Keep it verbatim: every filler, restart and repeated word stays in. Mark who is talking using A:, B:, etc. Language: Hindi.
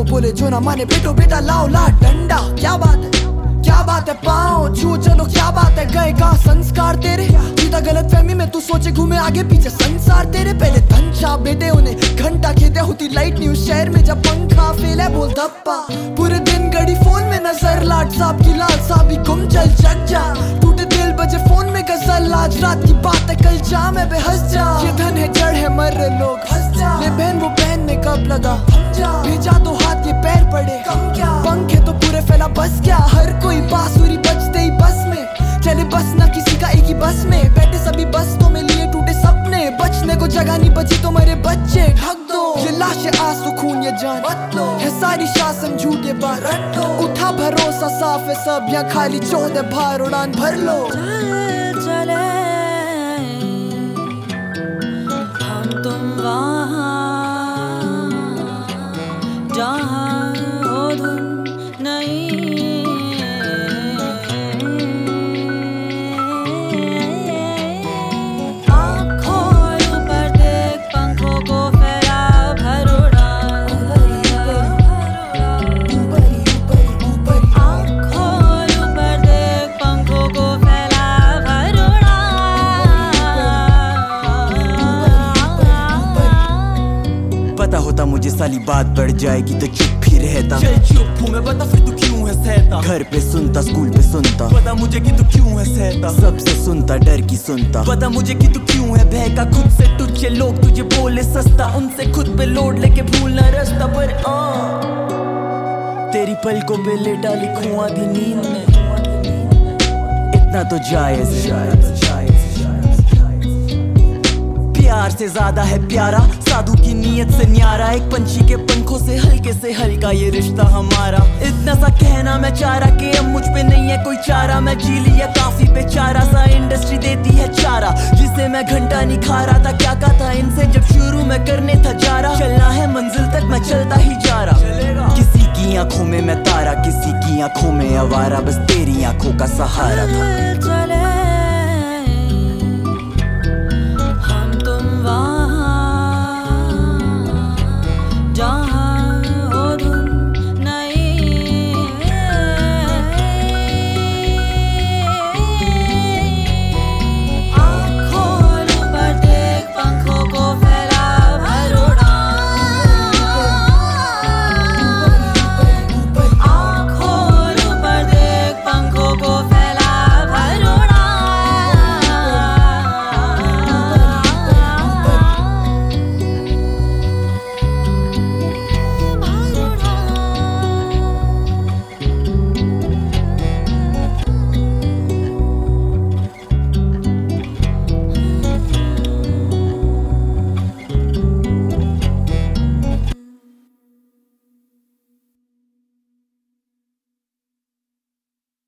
A: बोले जो ना माने बेटो बेटा लाओ ला डंडा। क्या बात है क्या बात है पाओ छू चलो क्या बात है गए कहाँ संस्कार तेरे। जीता गलत फहमी में तू सोचे घूमे आगे पीछे संसार तेरे। पहले धन छाप बेटे उन्हें घंटा खेते होती लाइट न्यूज शहर में जब पंखा फेल है बोल धप्पा। पूरे दिन घड़ी फोन में नजर लाट साहब की लाल साहब ही गुम चल जग जा। टूटे दिल बजे फोन में गजल आज रात की बात है कल जा मैं बेहस जा। ये धन है जड़ है मर रहे लोग हंस जा। ले बहन वो बहन में कब लगा भेजा तो हाथ ये पैर पड़े कम क्या। पंख है तो पूरे फैला बस क्या हर कोई बांसुरी बजते ही बस में चले बस ना किसी का एक ही बस में। बैठे सभी बस्तों में लिए टूटे सपने बचने को जगह नहीं बची तो मेरे बच्चे ढक दो। ये लाश है आंसू खून ये जान है सारी शासन झूठे बात उठा भरोसा साफ है सब यहाँ खाली चौदह भार उड़ान भर लो।
B: चले हम तुम वहाँ जहाँ हो धुन नहीं।
C: पता होता मुझे साली बात बढ़ जाएगी तो चुप ही रहता।
D: चल चुप हूँ मैं बता फिर तू क्यों है सहता।
C: घर पे सुनता स्कूल पे सुनता
D: पता मुझे कि तू क्यों है सहता।
C: सबसे सुनता डर की सुनता
D: पता मुझे कि तू क्यों है बहका। खुद से तुझे लोग तुझे बोले सस्ता उनसे खुद पे लोड लेके भूलना रास्ता पर आ। तेरी पलकों पे लेटा लिखूं आधी नींद में
C: इतना तो जायज है।
D: प्यार से ज्यादा है प्यारा साधु की नीयत से न्यारा। एक पंछी के पंखों से हल्के से हल्का ये रिश्ता हमारा। इतना सा कहना मैं चाह रहा कि अब मुझ पे नहीं है कोई चारा। मैं जी लिया काफी बेचारा सा इंडस्ट्री देती है चारा जिसे मैं घंटा नहीं खा रहा था। क्या कहा था इनसे जब शुरू में करने था जा रहा। चलना है मंजिल तक मैं चलता ही जा रहा।
C: किसी की आंखों में मैं तारा किसी की आंखों में आवारा बस तेरी आंखों का सहारा था।